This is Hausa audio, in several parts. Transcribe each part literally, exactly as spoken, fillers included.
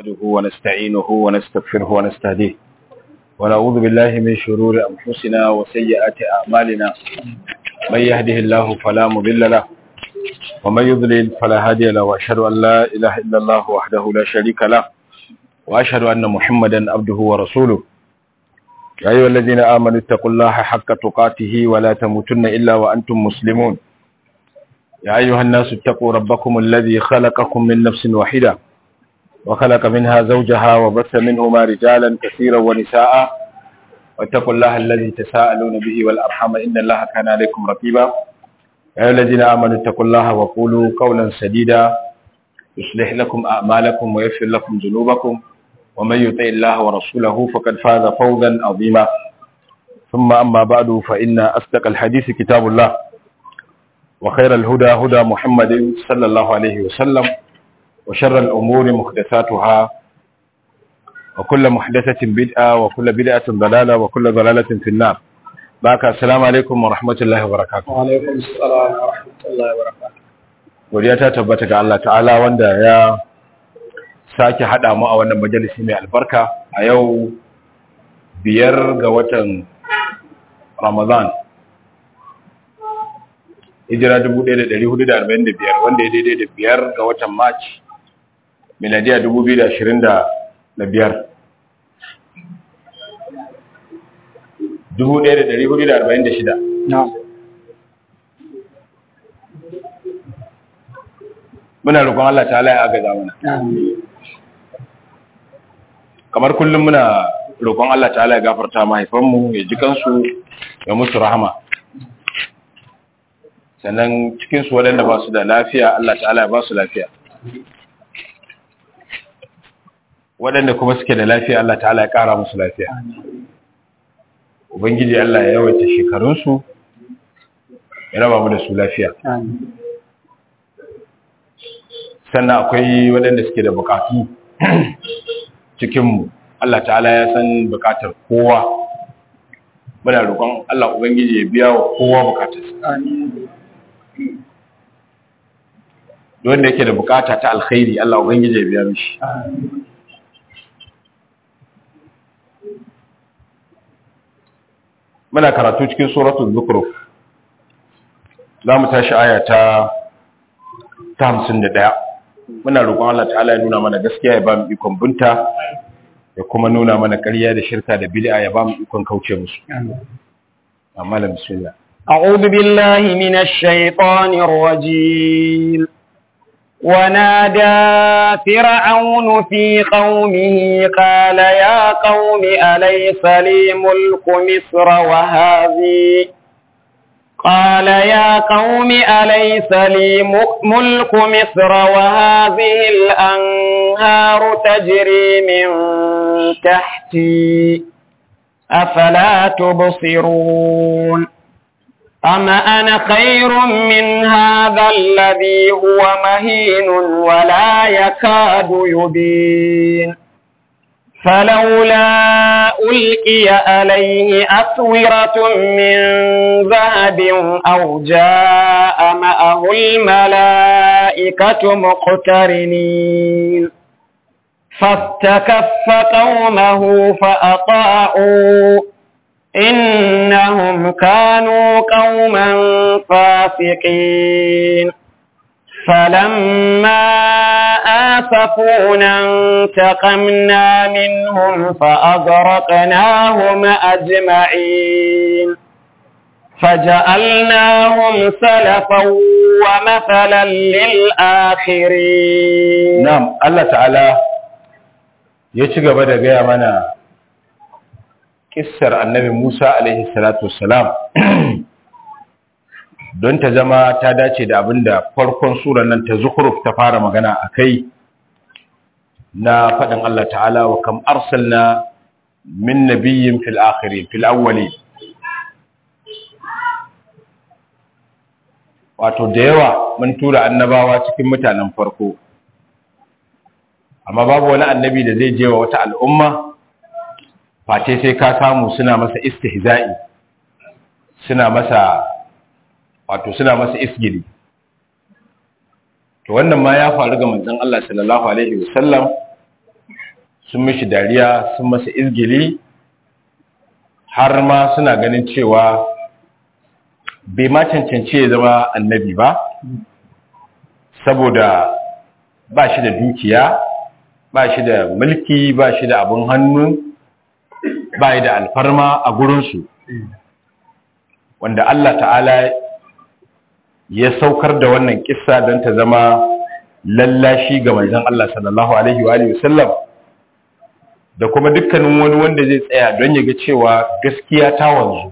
نحمده ونستعينه ونستغفره ونستهديه ونعوذ بالله من شرور أنفسنا وسيئات أعمالنا من يهده الله فلا مضل له ومن يضلل فلا هادي له وأشهد أن لا إله إلا الله وحده لا شريك له وأشهد أن محمدا عبده ورسوله يا أيها الذين آمنوا اتقوا الله حق تقاته ولا تموتن إلا وأنتم مسلمون يا أيها الناس اتقوا ربكم الذي خلقكم من نفس واحدة وخلق منها زوجها وبث منهما رجالا كثيرا ونساء واتقوا الله الذي تساءلون به والأرحام إن الله كان عليكم رقيبا يا أيها الذين آمنوا اتقوا الله وقولوا قولا سديدا يصلح لكم أعمالكم ويغفر لكم ذنوبكم ومن يطع الله ورسوله فقد فاز فوزا عظيما ثم أما بعد فإن أصدق الحديث كتاب الله وخير الهدى هدى محمد صلى الله عليه وسلم وشر الأمور محدثاتها وكل محدثة بدعة وكل بدعة ضلالة وكل ضلالة في النار. باك السلام عليكم ورحمة الله وبركاته. وعليكم السلام ورحمة الله وبركاته. godiya ta tabbata ga Allah ta'ala wanda ya sake hada mu a wannan majalisi mai albarka a yau biyar ga watan Ramadan hijira dubu ɗaya da ɗari hudu da arba'in da biyar wanda ya daidai da biyar ga watan March miladiya dubu biyu da ashirin da biyar dubu ɗaya da ɗari hudu da arba'in da shida muna roƙon Allah ta'ala ya agaza mana kamar kullum muna roƙon Allah ta'ala ya gafarta mahaifanmu ya ji kansu ya musu rahama sannan cikinsu waɗanda ba su da lafiya Allah ta'ala ya ba su lafiya waɗanda kuma suke da lafiya Allah ta'ala ya ƙara musu lafiya ubangiji Allah ya yawaita shekarunsu ya raba mu da su lafiya sannan akwai waɗanda suke da buƙatu cikinmu Allah ta'ala ya san buƙatar kowa muna roƙon Allah ubangiji ya biya wa kowa buƙatarsa wanda yake da bukata ta alkhairi Allah ubangije ya biya mishi muna karatu cikin suratul zukhruf zamu tashi aya ta hamsin da ɗaya muna roƙon Allah ta'ala ya nuna mana gaskiya ya ba mu ikon binta ya kuma nuna mana ƙarya da shirka da bid'a ya ba mu ikon kauce musu amma la bismillah أعوذ بالله من الشيطان الرجيم ونادى فرعون في قومه قال يا قوم أليس لي ملك مصر وهذه قال يا قوم أليس لي ملك مصر وهذه الأنهار تجري من تحتي أفلا تبصرون أما أنا خير من هذا الذي هو مهين ولا يكاد يبين فلولا ألقي عليه أسورة من ذهب أو جاء معه الملائكة مقترنين فاستكف قومه فأطاعوا إنهم كانوا قوما فاسقين فلما آسفونا انتقمنا منهم فأغرقناهم أجمعين فجعلناهم سلفا ومثلا للآخرين. نعم الله تعالى يشغب دغيا منا kissar annabi Musa alaihi salatu wassalam don ta zama ta dace da abinda farkon surar nan ta Zukhruf ta fara magana akai na fadin Allah ta'ala wa kam arsalna min nabiyyin fil akhirin fil awwalin wato da yawa mun tura annabawa cikin mutanen farko amma babu wani annabi da zai je wa wata al'umma face sai ka samu suna masa istihza'i suna masa wato suna masa isgili to wannan ma ya faru ga manzon Allah sallallahu alaihi wasallam sun mishi dariya, sun masa izgili, har ma suna ganin cewa bai ma cancance ya zama annabi ba, saboda ba shi da dukiya, ba shi da mulki, ba shi da abin hannu, ba shi da alfarma a gurinsu, wanda Allah ta'ala ya saukar da wannan kissa don ta zama lallashi ga manzon Allah sallallahu alaihi wa alihi wasallam da kuma dukkanin wani wanda zai tsaya don ya ga cewa gaskiya ta wanzu.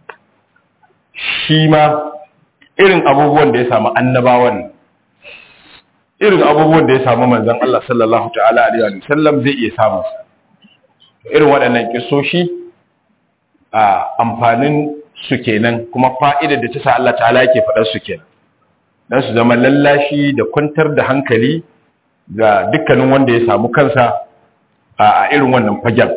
Shi ma irin abubuwan da ya samu annabawan, irin abubuwan da ya samu manzon Allah sallallahu ta'ala alaihi wa sallam zai iya samun sa. Irin waɗannan kissoshi a amfanin su kenan, kuma fa'idar da ta sa Allah ta'ala yake faɗar su kenan, don su zama lallashi da kwantar da hankali ga dukkanin wanda ya samu kansa a irin wannan fagen.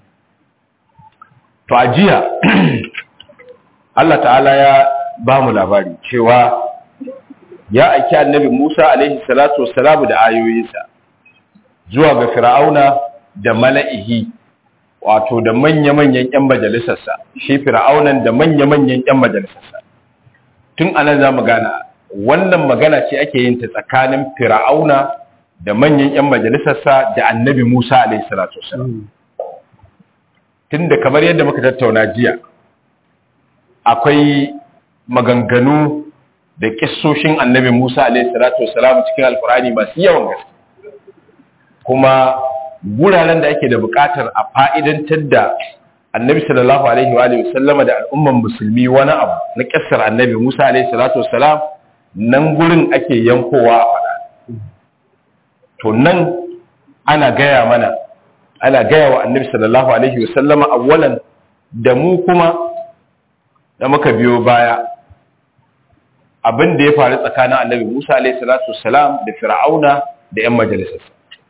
To a jiya Allah ta'ala ya ba mu labari cewa ya aiki annabi Musa alaihi salatu wassalamu da ayoyinsa zuwa ga Fir'auna da mala'ihi, wato da manya-manyan 'yan majalisarsa, shi Fir'aunan da manya-manyan 'yan majalisarsa. Tun anan za mu gana wannan magana ce ake yin ta tsakanin Fir'auna da manyan 'yan majalisarsa da annabi Musa alaihi salatu wasallam. Tunda kamar yadda muka tattauna jiya, akwai maganganu da kissoshin annabi Musa alaihi salatu wasallam cikin Alkur'ani masu yawan gaske, kuma guraren da ake da buƙatar a fa'idantar da annabi sallallahu alaihi wa alihi wasallama da al'umman musulmi wani abu na kissar annabi Musa alaihi salatu wasallam, nan gurin ake yankowa a faɗa. To nan ana gaya mana, ana gaya wa annabi sallallahu alaihi wasallama awwalan, da mu kuma da muka biyo baya, abin da ya faru tsakanin annabi Musa alaihi salatu wassalam da Fir'auna da 'yan majalisarsa.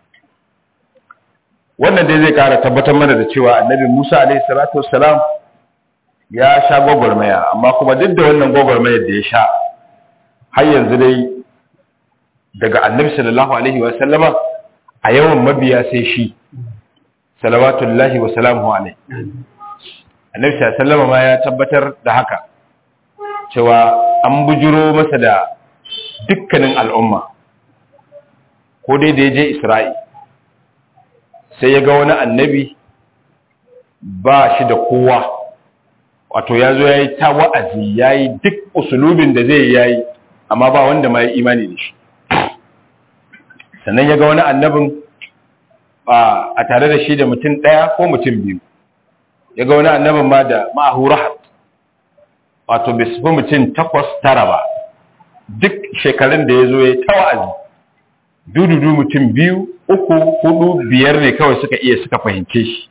Wannan dai zai kara tabbatar mana da cewa annabi Musa alaihi salatu wassalam ya sha gwagwarmaya, amma kuma duk da wannan gwagwarmayar da ya sha, har yanzu dai daga annabi sallallahu alaihi wasallama a yawan mabiya sai shi salawatullahi wa salamuhu alaihi. Annabi sallallahu alaihi wasallama ma ya tabbatar da haka, cewa an bujiro masa da dukkanin al'umma, ko dai da ya je Isra'i sai ya ga wani annabi ba shi da kowa, wato ya zo ya yi ta wa'azi, ya yi duk usulubin da zai yayi, amma ba wanda ma ya imani da shi. Sannan ya ga wani annabin a tare da shi da mutum ɗaya ko mutum biyu, ya ga wani annabin ma da ma'ahu rahat, wato bai sufi mutum takwas tara ba, duk shekarun da ya zo ya ta wa'azi, dududu mutum biyu uku hudu biyar ne kawai suka iya suka fahimce shi.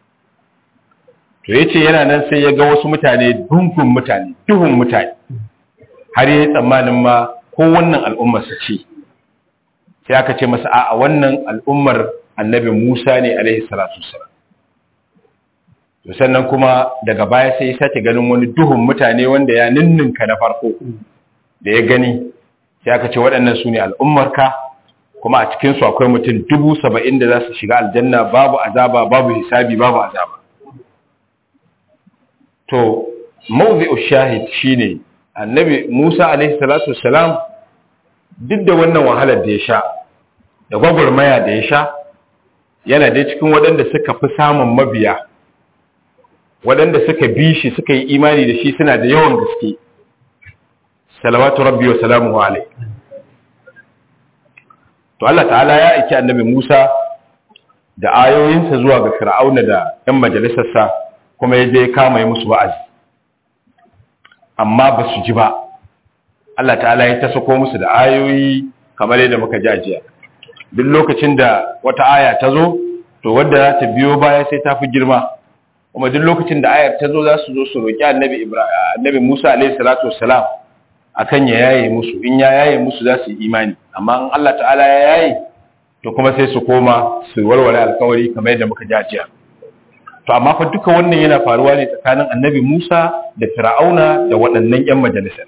To ya ce yana nan sai ya ga wasu mutane, dunkun mutane, duhun mutane, har ya yi tsammanin ma ko wannan al'ummar su ce. Sai aka ce masa a wannan al'ummar annabi Musa ne alaihi salatu wassalam. To sannan kuma daga baya sai ya sake ganin wani duhun mutane wanda ya ninninka na farko da ya gani, sai aka ce waɗannan su ne al'ummarka, kuma a cikinsu akwai mutum dubu saba'in da za su shiga aljanna babu azaba, babu hisabi, babu azaba. To mawzi'u shahid shine annabi Musa alaihi salatu wassalam, duk da wannan wahalar da ya sha da gwagwarmaya da ya sha, yana dai cikin waɗanda suka fi samun mabiya, waɗanda suka bi shi suka yi imani da shi suna da yawan gaske, salawatu rabbi wa salamuhu alaihi. To Allah ta'ala ya aiki annabi Musa da ayoyinsa zuwa ga Fir'auna da 'yan majalisarsa, kuma ya je kama yi musu wa'azi, amma ba su ji ba. Allah ta'ala ya ta sako musu da ayoyi kamar yadda muka ji jiya. Duk lokacin da wata aya ta zo, to wadda za ta biyo baya sai ta fi girma, kuma duk lokacin da ayar ta zo za su zo su roƙi annabi Ibrahim, annabi Musa alaihi salatu wassalam, akan ya yaye musu. In ya yaye musu za su yi imani, amma in Allah ta'ala ya yaye, to kuma sai su koma su warware alkawari kamar yadda muka ji jiya. To amma fa duka wannan yana faruwa ne tsakanin annabi Musa da Fir'auna da waɗannan 'yan majalisar.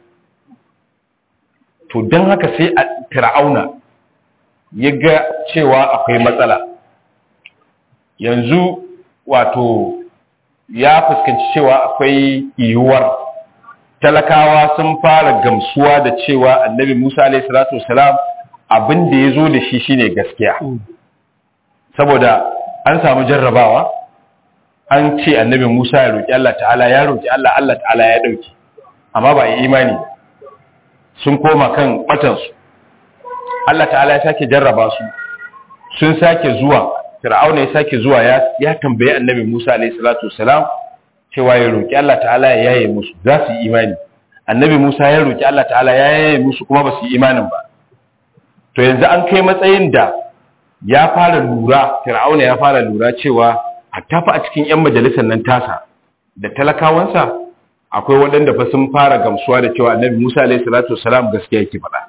To don haka sai Fir'auna ya ga cewa akwai matsala, yanzu wato ya fuskanci cewa akwai yiwuwar talakawa sun fara gamsuwa da cewa annabi Musa alaihi salatu wasalam abin da ya zo da shi shine gaskiya, saboda an samu jarrabawa, an ce annabi Musa ya roƙi Allah ta'ala, ya roƙi Allah, Allah ta'ala ya ɗauki, amma ba yi imani, sun koma kan batansu. Allah ta'ala ya sake jarraba su, sun sake zuwa, Fir'auna ya sake zuwa ya tambayi annabi Musa alaihi salatu wasalam cewa ya roƙi Allah ta'ala ya yaye musu, za su yi imani. Annabi Musa ya roƙi Allah ta'ala ya yaye musu kuma ba su yi imanin ba. To yanzu an kai matsayin da ya fara lura, Fir'auna ya fara lura cewa a tafi a cikin 'yan majalisar nan tasa da talakawansa akwai waɗanda fa sun fara gamsuwa da cewa annabi Musa alaihi salatu wasalam gaskiya yake faɗa.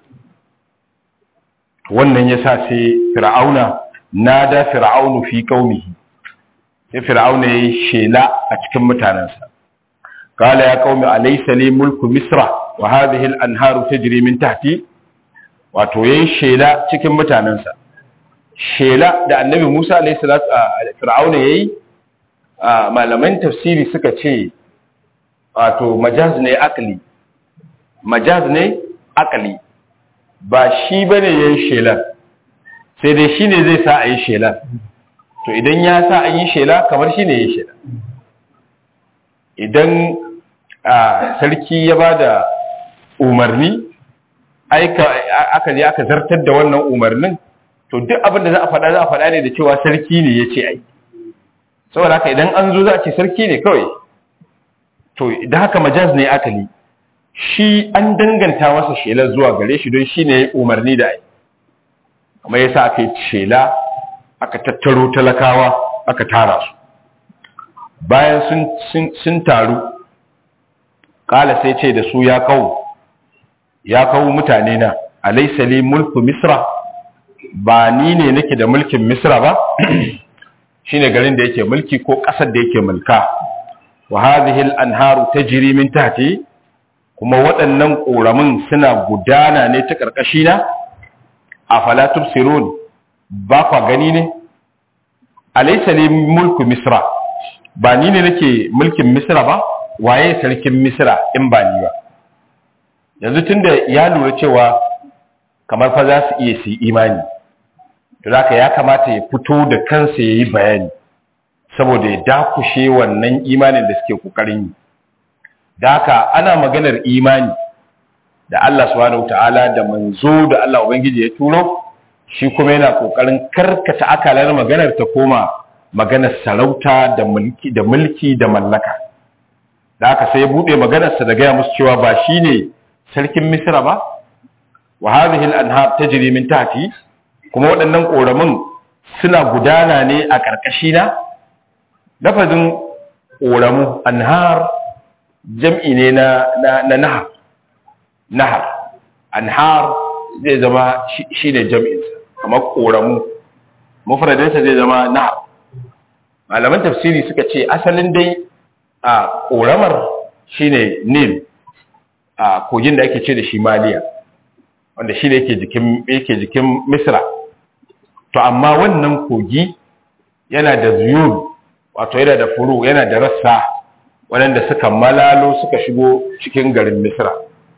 Wannan yasa sai Fir'auna nada Fir'aunu fi qaumihi, sai Fir'auna yayi shela a cikin mutanansa. Qala ya qaumi alaysa li mulku misra wa hadhihi al-anharu tajri min tahti, wato yayi shela cikin mutanansa. Shela da annabi Musa alaihi salatu Fir'auna yayi, malaman tafsiri suka ce wato majaz ne akli, majaz ne akli, ba shi bane yayin shelar, sai dai shine zai sa a yi shelar. To idan ya sa an yi shela kamar shine yayin shela. Idan sarki ya bada umarni aka je aka zartar da wannan umarnin, to duk abin da za a faɗa za a faɗa ne da cewa sarki ne ya ce ai, saboda haka idan an zo za a ce sarki ne kawai. To da haka majaz ne akali, shi an danganta masa shelar zuwa gare shi don shi ne umarni da ai, kuma yasa aka yi shela aka tattaro talakawa aka tara su. Bayan sun sun taru, kala sai ce da su ya kawo ya kawo mutane na, alaysa li mulku misra, ba ni ne nake da mulkin misra ba shine garin da yake mulki ko kasar da yake mulka. Wa hadhihi al-anharu tajri min tahti, kuma waɗannan ƙoramin suna gudana ne ta ƙarƙashi na. Afala tubsirun, ba kwa gani ne? Alaysa li mulku misra, ba ni ne nake mulkin misra ba, waye sarkin misra in ba ni ba? Yanzu tunda ya lura cewa kamar fa za su iya su yi imani, to zaka ya kamata ya fito da kansa yayi bayani, saboda ya dakushe wannan imanin da suke kokarin yi. Da haka ana maganar imani da Allah subhanahu wataala da manzo da Allah ubangiji ya turo, shi kuma yana kokarin karkata akalar maganar ta koma maganar sarauta da mulki da mulki da mallaka. Da haka sai ya bude maganar sa da gaya musu cewa ba shine sarkin Misra ba. Wa hadhihi al-anhar tajri min tahti, kuma waɗannan koramin suna gudana ne a karkashi na. Lafazin koramu anhar jam'i ne na na nahar. Nahar, anhar zai zama shi ne jam'insa, kamar koramu, mufradinsa zai zama nahar. Malaman tafsiri suka ce asalin dai a koramar shi ne Nil, a kogin da ake ce da shi Maliya, wanda shi ne yake jikin Misra. To amma wannan kogi yana da zuyur, wato yana da furu, yana da rassa waɗanda suka malalo suka shigo cikin garin Misra.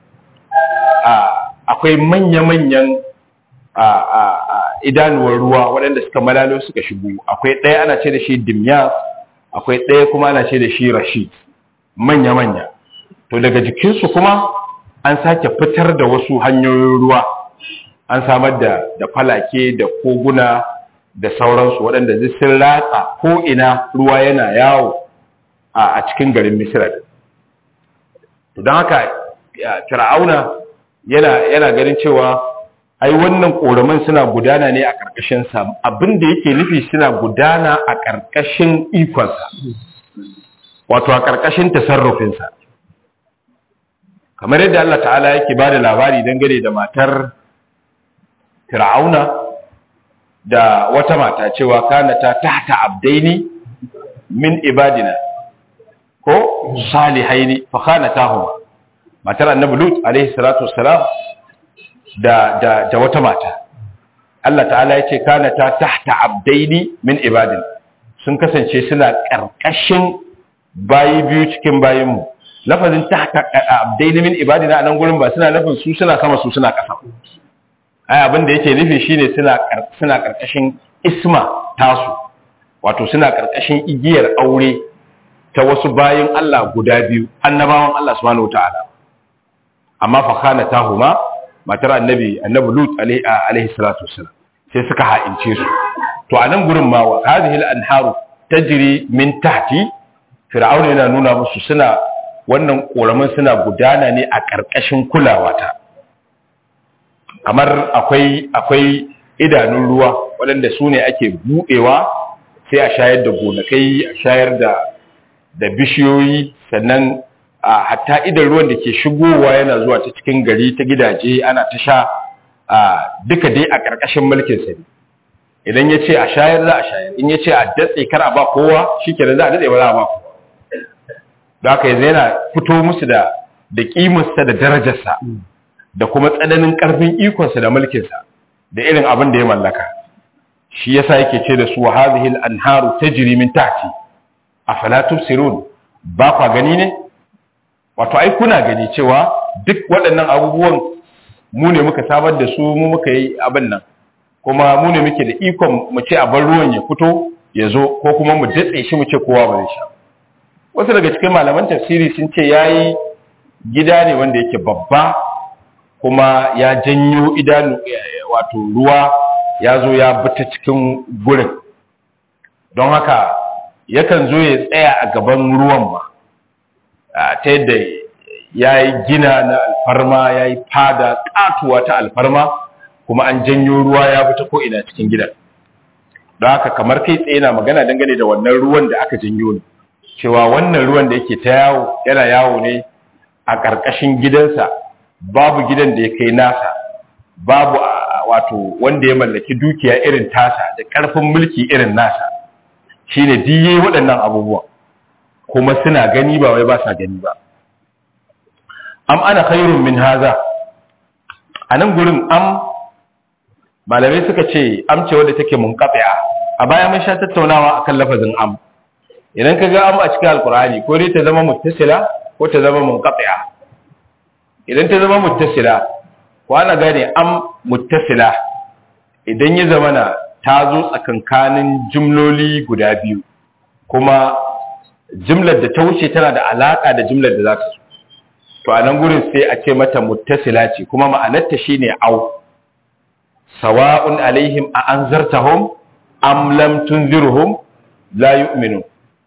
Akwai manya-manyan idanuwar ruwa waɗanda suka malalo suka shigo. Akwai ɗaya ana ce da shi Dimyas, akwai ɗaya kuma ana ce da shi Rashid, manya-manya. To daga jikinsu kuma an sake fitar da wasu hanyoyin ruwa, an samar da da falake da koguna da sauransu waɗanda zai sun ratsa ko ina ruwa yana yawo a cikin garin Misra. To don haka Fir'auna yana yana ganin cewa ai wannan koraman suna gudana ne a karkashin sa, abin da yake nufi suna gudana a karkashin ikon sa, wato a karkashin tasarrufin sa. Kamar yadda Allah ta'ala yake bada labari dangane da matar Fir'auna da wata mata cewa kanata tahta abdaini min ibadina ko salihaini fa khanatahuma. Matar annabi Lut alaihi salatu wassalam da da da wata mata, Allah ta'ala yace kanata tahta abdaini min ibadina, sun kasance suna karkashin bayi biyu cikin bayinmu. Lafazin tahta abdaini min ibadina a nan gurin ba suna nufin su suna sama su suna ƙasa. Ai abin da yake nufi shine suna suna karkashin isma tasu, wato suna karkashin igiyar aure ta wasu bayin Allah guda biyu, annabawan Allah subhanahu wataala. Amma fa khanatahuma, matar annabi annabi Lut alaihi salatu wassalam, sai suka ha'ince su. To a nan gurin ma wa hadhihi al-anharu tajri min tahti, fir'auna yana nuna musu suna wannan koramin suna gudana ne a karkashin kulawata. Kamar akwai akwai idanun ruwa waɗanda su ne ake buɗewa sai a shayar da gonakai, a shayar da da bishiyoyi, sannan a hatta idan ruwan da ke shigowa yana zuwa ta cikin gari ta gidaje ana ta sha duka dai a ƙarƙashin mulkin sa. Idan ya ce a shayar za a shayar, in ya ce a datse kar a ba kowa shi kenan za a datse ba za a ba kowa. Da haka yanzu yana fito musu da da ƙimarsa da darajarsa da kuma tsananin ƙarfin ikonsa da mulkinsa da irin abin da ya mallaka. Shi yasa yake ce da su wa hadhihi al-anharu tajri min tahti afala tubsirun, ba kwa gani ne? Wato ai kuna gani cewa duk waɗannan abubuwan mu ne muka sabar da su, mu muka yi abin nan, kuma mu ne muke da ikon mu ce a bar ruwan ya fito ya zo, ko kuma mu datse shi mu ce kowa ba zai sha. Wasu daga cikin malaman tafsiri sun ce yayi gida ne wanda yake babba, kuma ya janyo idanu, wato ruwa ya zo ya bi ta cikin gurin, don haka yakan zo ya tsaya a gaban ruwan ma, ta yadda ya yi gina na alfarma, ya yi fada katuwa ta alfarma, kuma an janyo ruwa ya bi ta ko'ina cikin gidan. Don haka kamar kai tsaye na magana dangane da wannan ruwan da aka janyo ne, cewa wannan ruwan da yake ta yawo yana yawo ne a ƙarƙashin gidansa, babu gidan da ya kai nasa, babu wato wanda ya mallaki dukiya irin tasa da ƙarfin mulki irin nasa, shine diye waɗannan abubuwa, kuma suna gani ba wai ba sa gani ba. Am ana khairun min haza, a nan gurin am malamai suka ce am ce wadda take munqati'a. A baya mun sha tattaunawa akan lafazin am. Idan ka ga am a cikin alqur'ani, ko dai ta zama muttasila ko ta zama munqati'a. Idan ta zama muttasila, ko ana gane am muttasila idan ya zama na ta zo tsakankanin jumloli guda biyu, kuma jumlar da ta wuce tana da alaka da jumlar da za ta zo, to a nan gurin sai a ce mata muttasila ce, kuma ma'anarta shine au. Sawa'un alaihim a anzartahum am lam tunzirhum la yu'minu.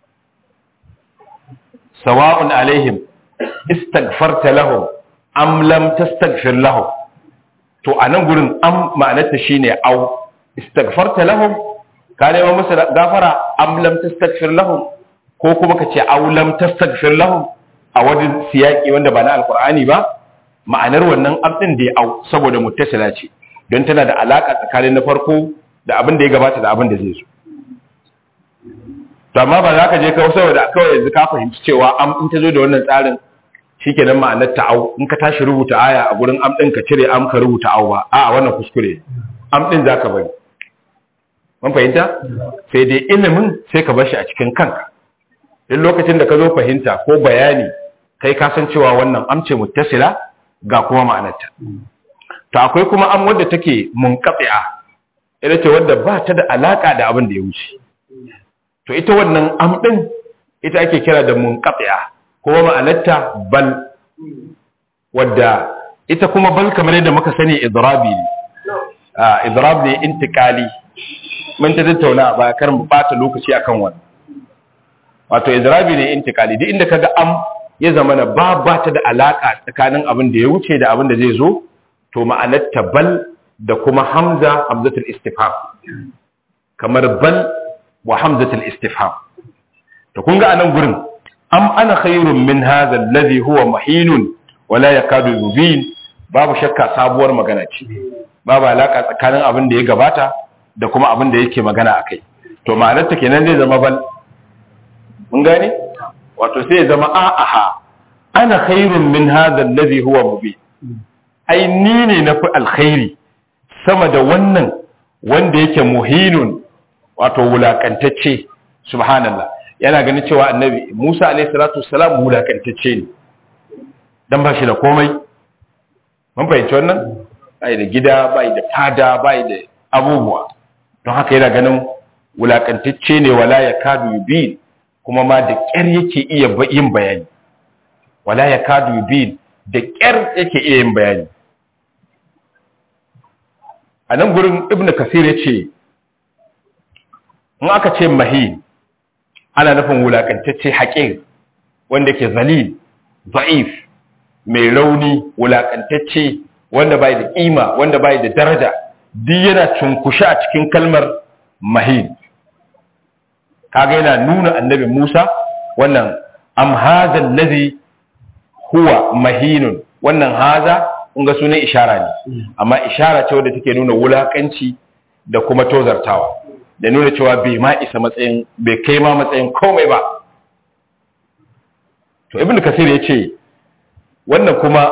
Sawa'un alaihim istaghfarta lahum am lam tastaghfir lahum. To a nan gurin am ma'anarta shine au. Istaghfarta lahum, ka nema musu gafara, am lam tastaghfir lahum, ko kuma ka ce au lam tastaghfir lahum a wajen siyaki wanda ba na alqur'ani ba, ma'anar wannan am din da ya au saboda muttasila ce, don tana da alaka tsakanin na farko da abin da ya gabata da abin da zai zo. To amma ba za ka je ka saboda kawai yanzu ka fahimci cewa am in ta zo da wannan tsarin shikenan ma'anar ta au, in ka tashi rubuta aya a gurin am din ka cire am ka rubuta au ba, a'a wannan kuskure. Am din zaka bari. Mun fahimta? Sai dai ilimin sai ka bar shi a cikin kanka. Duk lokacin da ka zo fahimta ko bayani, kai ka san cewa wannan am ce muttasila ga kuma ma'anarta. To akwai kuma am wadda take munqati'a, ita ce wadda ba ta da alaka da abin da ya wuce. To ita wannan am din ita ake kira da munqati'a, kuma ma'anarta bal, wadda ita kuma bal kamar yadda muka sani idrabi ne. Ah, idrab ne intiqali. Mun ta tattauna ba kar mu bata lokaci akan wannan. Wato idrabi ne intiqali, duk inda kaga am ya zama na ba ba ta da alaka tsakanin abin da ya wuce da abin da zai zo, to ma'anar ta bal da kuma hamza hamzatul istifham, kamar bal wa hamzatul istifham. To kun ga anan gurin am ana khairun min hadha alladhi huwa mahinun wala yakadu yubin, babu shakka sabuwar magana ce, babu alaka tsakanin abin da ya gabata da kuma abin da yake magana akai. To ma'anar ta kenan zai zama bal. Mun gane? Wato sai ya zama a'aha ana khairun min hadha alladhi huwa mubin. Ai ni ne nafi alkhairi sama da wannan wanda yake muhinun, wato wulakantacce, subhanallah yana ganin cewa annabi Musa alaihi salatu wassalam wulakantacce ne dan ba shi da komai mun fahimci wannan bai da gida bai da fada bai da abubuwa don haka yana ganin wulakantacce ne wala yakadu yubin kuma ma da ƙyar yake iya yin bayani wala yakadu yubin da ƙyar yake iya yin bayani a nan gurin ibnu kasir ya ce in aka ce mahin ana nufin wulakantacce haƙin wanda ke zalil za'if mai rauni wulakantacce wanda bai da ƙima wanda bai da daraja duk yana cunkushe a cikin kalmar mahin kaga yana nuna annabi Musa wannan am hadha allazi huwa mahinun wannan haza kun ga sunan ishara ne amma ishara ce wadda take nuna wulakanci da kuma tozartawa da nuna cewa bai ma isa matsayin bai kai ma matsayin komai ba to ibn kasir ya ce wannan kuma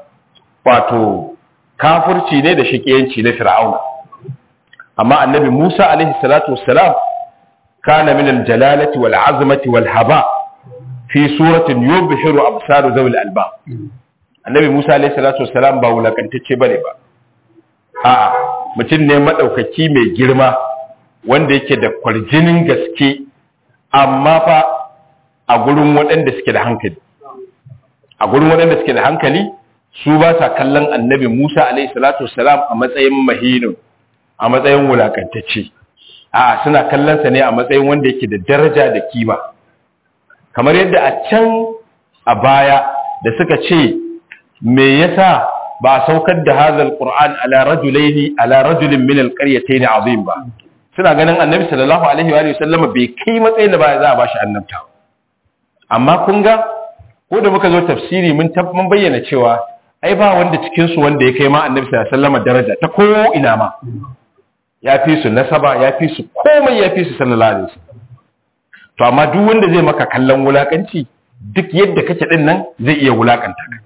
wato kafirci ne da shiƙiyanci na fir'auna amma annabi Musa alaihi salatu wassalam kana min al-jalalati wal azmati wal haba fi suratin yubhiru absaru zawil albab annabi Musa alaihi salatu wassalam ba wulakantacce bane ba a'a mutum ne madaukaki mai girma wanda yake da kwarjinin gaske amma fa a gurin waɗanda suke da hankali a gurin waɗanda suke da hankali su ba sa kallon annabi Musa alaihi salatu wassalam a matsayin mahinu a matsayin wulakantacce a suna kallon sa ne a matsayin wanda yake da daraja da kima kamar yadda a can a baya da suka ce me yasa ba a saukar da hazal qur'an ala rajulaini ala rajulin min alqaryatayn azim ba suna ganin annabi sallallahu alaihi wa sallam bai kai matsayin da ba za a bashi annabta amma kun ga ko da muka zo tafsiri mun mun bayyana cewa ai ba wanda cikin su wanda ya kai ma annabi sallallahu alaihi wasallam daraja ta ko ina ma ya fi su nasaba ya fi su komai ya fi su sallallahu alaihi wasallam to amma duk wanda zai maka kallon wulakanci duk yadda kake din nan zai iya wulakanta ka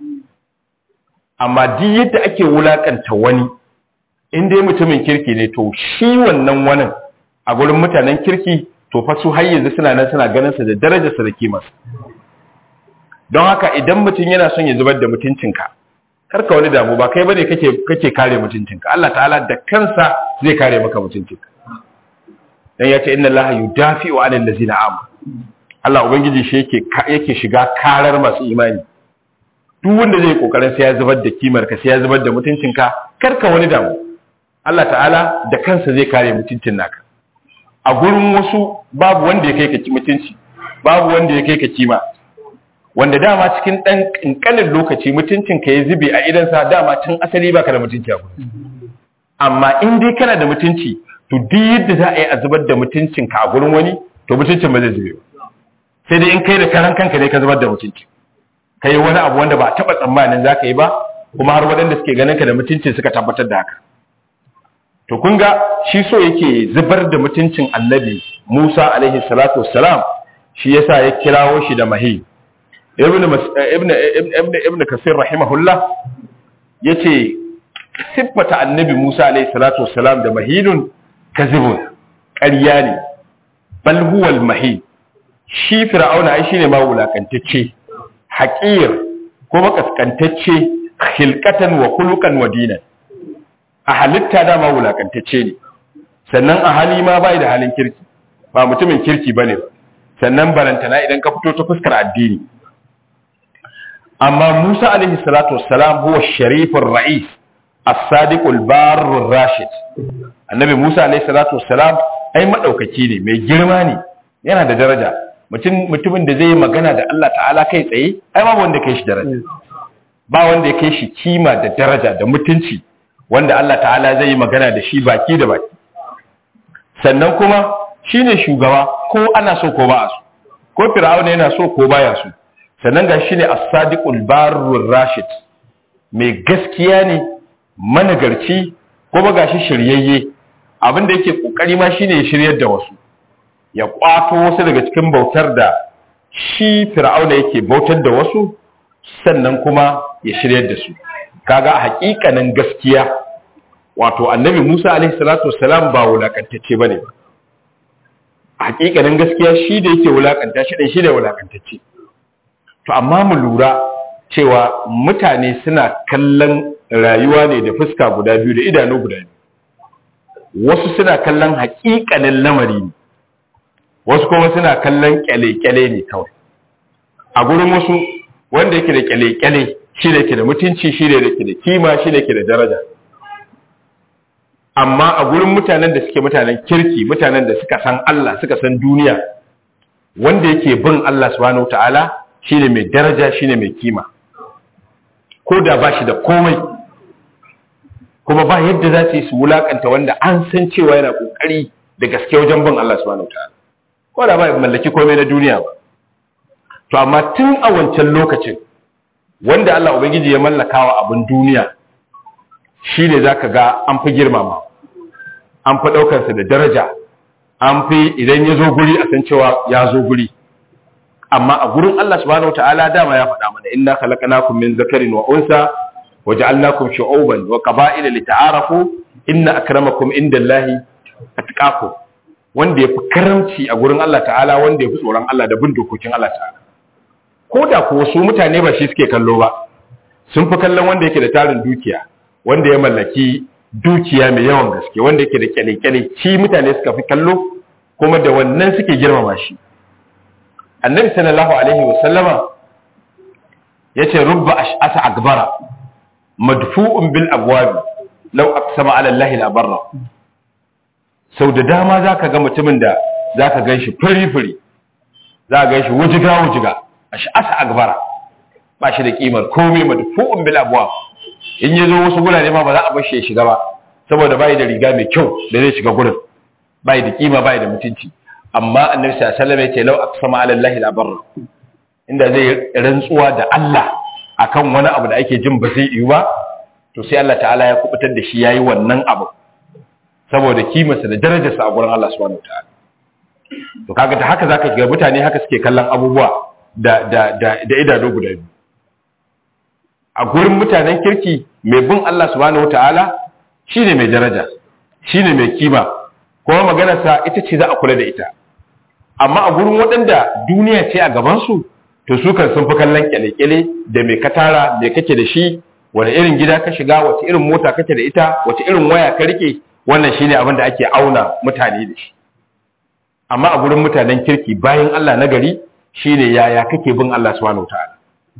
amma duk yadda ake wulakanta wani in dai mutumin kirki ne to shi wannan wani a gurin mutanen kirki to fa su har yanzu suna nan suna ganin sa da darajarsa da kimarsa don haka idan mutum yana son ya zubar da mutuncinka karka wani damu ba kai bane kake kake kare mutuncinka Allah ta'ala da kansa zai kare maka mutuncinka dan yace inna Allaha yudafi'u 'anil ladzina amanu Allah ubangiji shi yake yake shiga karar masu imani duk wanda zai kokarin sai ya zubar da kimarka sai ya zubar da mutuncinka karka wani damu Allah ta'ala da kansa zai kare mutuncin naka a gurin wasu babu wanda ya kai ka mutunci babu wanda ya kai ka kima wanda dama cikin ɗan ƙanƙanin lokaci mutuncinka ya zube a idansa dama tun asali baka da mutunci a gurin amma in dai kana da mutunci to duk yadda za a yi a zubar da mutuncinka a gurin wani to mutuncin ba zai zube ba sai dai in kai da karan kanka ne ka zubar da mutunci kai wani abu wanda ba a taɓa tsammanin za ka yi ba kuma har waɗanda suke ganin ka da mutuncin suka tabbatar da haka to kun ga shi so yake zubar da mutuncin annabi Musa alaihi salatu wassalam shi yasa ya kirawo shi da mahi ibn ibn ibn ibn kasir rahimahullah yace siffata annabi Musa alayhi salatu wassalam da mahinun kazibun ƙarya ne bal huwa al-mahin shi fir'auna ai shine ma wulakantacce haqir ko makaskantacce khilqatan wa khuluqan wa dinan a halitta da ma wulakantacce ne sannan a hali ma bai da halin kirki ba mutumin kirki bane ba sannan barantana idan ka fito ta fuskar addini amma Musa alaihi salatu wassalam huwa sharifur ra'is as-sadiqul barrur rashid annabi Musa alaihi salatu wassalam ai madaukaki ne mai girma ne yana da daraja mutum mutumin da zai magana da Allah ta'ala kai tsaye ai ba wanda kai shi daraja ba wanda ya kai shi kima da daraja da mutunci wanda Allah ta'ala zai yi magana da shi baki da baki sannan kuma shine shugaba ko ana so ko ba a so ko fir'auna yana so ko baya so sannan ga shi ne as-sadiqul barrur rashid mai gaskiya ne managarci kuma gashi shiryayye abinda yake kokari ma shine ya shiryar da wasu ya kwato wasu daga cikin bautar da shi fir'auna yake bautar da wasu sannan kuma ya shiryar da su kaga a hakikanin gaskiya wato annabi Musa alaihi salatu wassalam ba wulakantacce bane hakikanin gaskiya shi da yake wulakanta shi dan shi da wulakantacce. To amma mu lura cewa mutane suna kallon rayuwa ne da fuska guda biyu da idanu guda biyu. Wasu suna kallon hakikanin lamari ne, wasu kuma suna kallon kyale-kyale ne kawai. A gurin wasu wanda yake da kyale-kyale shi da yake da mutunci, shi da yake da kima, shi da yake da daraja. Amma a gurin mutanen da suke mutanen kirki, mutanen da suka san Allah, suka san duniya, wanda yake bin Allah subhanahu ta'ala shine mai daraja, shine mai kima. Ko da ba shi da komai, kuma ba yadda za su yi su wulakanta wanda an san cewa yana kokari da gaske wajen bin Allah subhanahu ta'ala. Ko da ba ya mallaki komai na duniya ba. To amma tun a wancan lokacin wanda Allah Ubangiji ya mallakawa abin duniya shine zaka ga an fi girmama, an fi ɗaukarsa da daraja, an fi idan ya zo guri a san cewa ya zo guri. Amma a gurin Allah subhanahu ta'ala dama ya faɗa mana inna khalaqnakum min zakarin wa unsa wa ja'alnakum shu'uban wa qaba'ila lita'arafu inna akramakum indallahi atqakum. Wanda yafi karamci a gurin Allah ta'ala wanda yafi tsoron Allah da bin dokokin Allah ta'ala. Ko da kuwa su mutane ba shi suke kallo ba, sun fi kallon wanda yake da tarin dukiya, wanda ya mallaki dukiya mai yawan gaske, wanda yake da kyale-kyale, shi mutane suka fi kallo kuma da wannan suke girmama shi. Annabi sallallahu alaihi wa sallama yace rubba ash'asa akbara madfu'un bil abwab law aqsama ala allahi la barra. Sau da dama zaka ga mutumin da zaka ganshi fari-fari, zaka ganshi wujiga-wujiga, ash'asa akbara, ba shi da kimar komai, madfu'un bil abwab. In yazo wasu gurare ma ba za a bar shi ya shiga ba saboda bai da riga mai kyau da zai shiga gurin, bai da kima, bai da mutunci. Amma annabi sallallahu alaihi wasallam yace law aqsama ala allahi la barra, inda zai rantsuwa da Allah akan wani abu da ake jin ba zai yi ba, to sai Allah ta'ala ya kubutar da shi yayi wannan abu saboda kimarsa da darajarsa a gurin Allah subhanahu wataala. To kaga ta haka zaka ga mutane haka suke kallon abubuwa da da da da idanu guda biyu. A gurin mutanen kirki mai bin Allah subhanahu wataala shine mai daraja, shine mai kima, kuma maganarsa ita ce za a kula da ita. Amma a gurin waɗanda duniya ce a gabansu, to su kan sun fi kallon kyale-kyale da mai katara, mai kake da shi, wani irin gida ka shiga, wace irin mota kake da ita, wace irin waya ka rike, wannan shine abin da ake auna mutane da shi. Amma a gurin mutanen kirki bayan Allah na gari shine yaya kake bin Allah subhanahu wataala.